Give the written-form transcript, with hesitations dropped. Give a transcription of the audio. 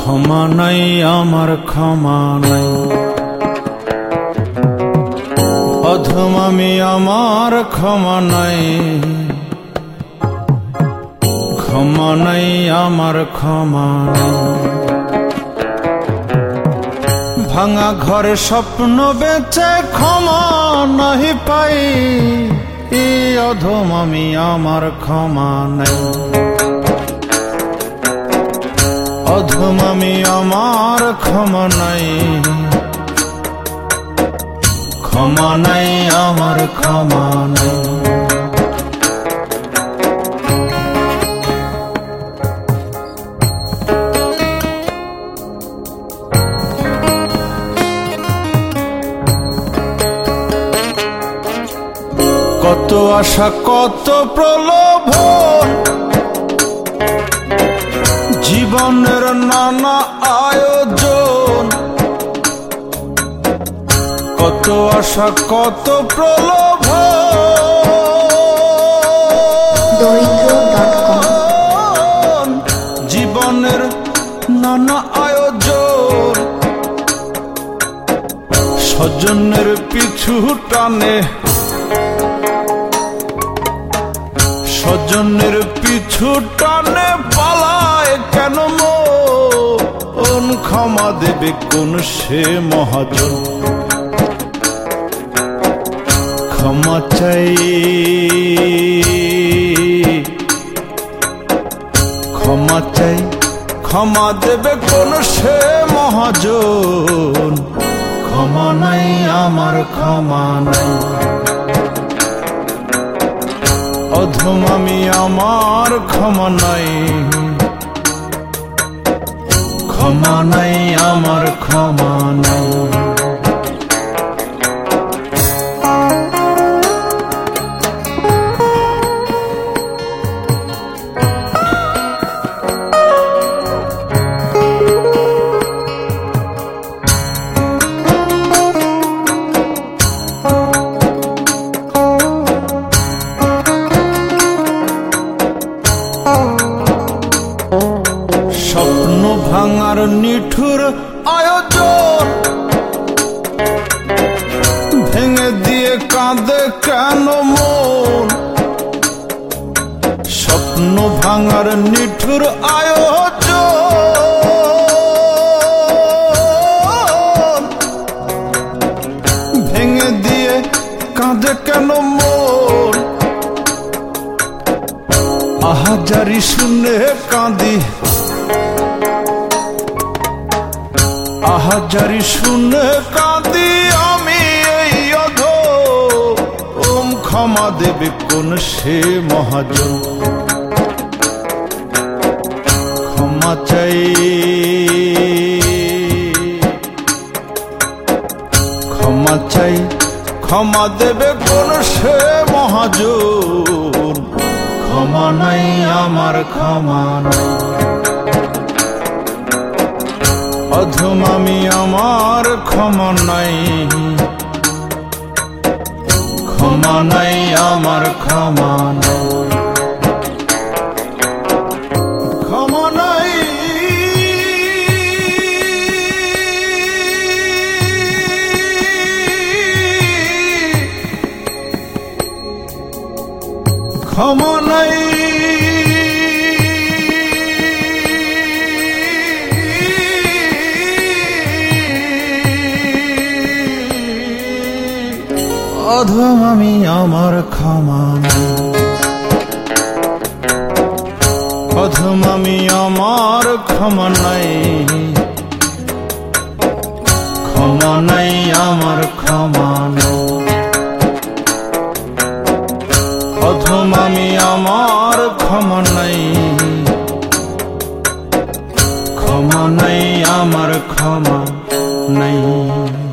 ক্ষমা নাই আমার ক্ষমা নাই, অধম আমি আমার ক্ষমা নাই, ক্ষমা নাই আমার ক্ষমা নাই। ভাঙা ঘরে স্বপ্ন বেচে ক্ষমা নাহি পাই, এই অধম আমি আমার ক্ষমা নাই, অধম আমি আমার ক্ষমা নাই, ক্ষমা নাই আমার ক্ষমা নাই। কত আশা কত প্রলোভন, জীবনের নানা আয়োজন, কত আশা কত প্রলোভন, জীবনের নানা আয়োজন, স্বজনের পিছু টানে, স্বজনের পিছু টানে পালায় কেন মন, ক্ষমা দেবে কোন সে মহাজন। ক্ষমা চাই, ক্ষমা চাই, ক্ষমা দেবে কোন সে মহাজন, ক্ষমা নাই আমার ক্ষমা নাই, অধম আমি আমার ক্ষমা নাই, ক্ষমা নাই আমার ক্ষমা নাই। স্বপ্ন ভাঙার নিঠুর আয়োজন, ভেঙে দিয়ে কাঁদে কেন মন, স্বপ্ন ভাঙার নিঠুর আয়োজন, ভেঙে দিয়ে কাঁদে কেন মন, আহাজারি শুনে কাঁদি, আহাজারি শুনে কাঁদি আমি এই অধম, ক্ষমা দেবে কোন সে মহাজন। ক্ষমা চাই, ক্ষমা চাই, ক্ষমা দেবে কোন সে মহাজন, ক্ষমা নাই আমার ক্ষমা নাই, অধম আমি আমার ক্ষমা নাই, ক্ষমা নাই আমার ক্ষমা নাই, ক্ষমা নাই, ক্ষমা নাই, অধম আমি আমার ক্ষমা নাই, অধম আমি আমার ক্ষমা নাই, ক্ষমা নাই আমার ক্ষমা নাই, অধম আমি আমার ক্ষমা নাই, ক্ষমা নাই আমার ক্ষমা নাই।